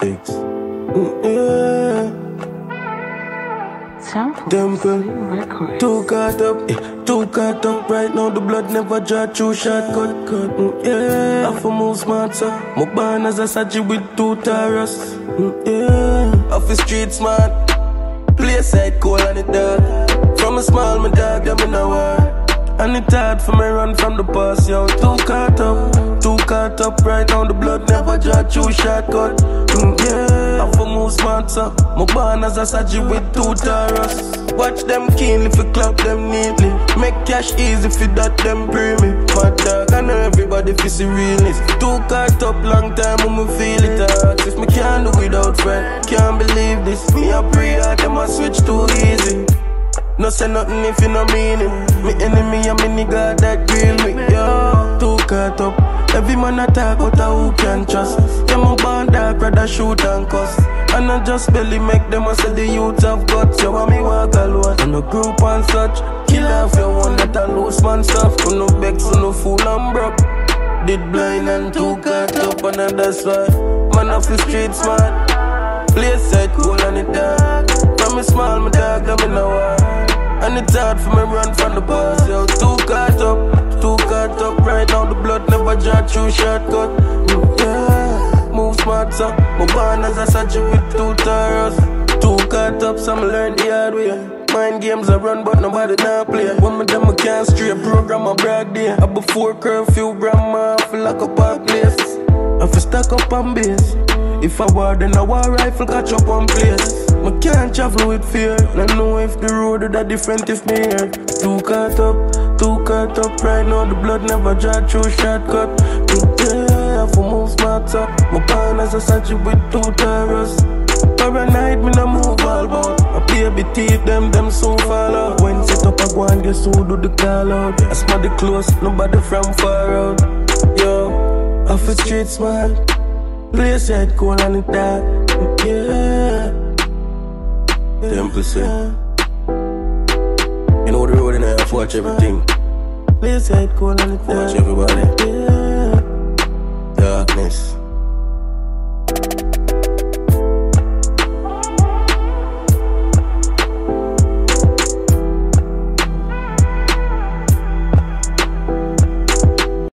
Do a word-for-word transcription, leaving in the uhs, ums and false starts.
six. Mm, yeah. Temple, too caught up, eh, too caught up right now. The blood never draw through shortcut. Mm, yeah, I for move smart, so my born as a Saji with two Taurus. Mm, yeah, off the street smart, place side cold and it dark. From a small, my dog, I'm in a war. And it's hard for me run from the past, yo. Too caught up, too caught up right now. The blood never draw through shortcut. Mm, yeah, I for move smart, so my born as a Saji with two Taurus. Watch them keenly fi clap them neatly. Make cash easy fi that them pray me. My dog, I know everybody fi see realness. Too caught up long time when me feel it hard. If me can't do without friend, can't believe this. Me a pray hard, them a switch too easy. No say nothing if you no mean it. Me enemy and me nigga that grill me. Yo, too caught up. Every man attack, but I who can trust. Yeah, my band dark, rather shoot and cuss. And I just barely make them, I say the youth have guts. You want me walk alone, in a group and such. Kill off your one that a loose man stuff. You no begs, you no fool and broke. Did blind and too caught up, and that's why man off the street smart. Place side cool and it dark. From me small, my dog, I'm in a war. And it's hard for me run from the past, yo. Too caught up, too caught up right now. The blood never draw through shortcut. Mm, yeah, move smart, so my born as a Saji with two Taurus. Too caught up, so I learn the hard way. Mind games I run, but nobody now play. When me them I can't straight program a brag day. I before curfew, grandma, I feel like a park place. I feel stuck up on base. If I war, then I war rifle catch up on place. I can't travel with fear. I know if the road is different if me here. Too caught up, too caught up right now. The blood never draw through shortcut. Yeah, I for move smart up. My born as a Saji with two Taurus. Paranoid, me no move all about. I baby teeth, them, them so fall out. When set up a go and guess who do the call out. I smell the close, nobody from far out. Yo, off the street smart. Place head cold and it dark. Yeah. Temple say, you know the road and I have to watch everything. Place head cold and it dark. Watch everybody. Yeah. Darkness.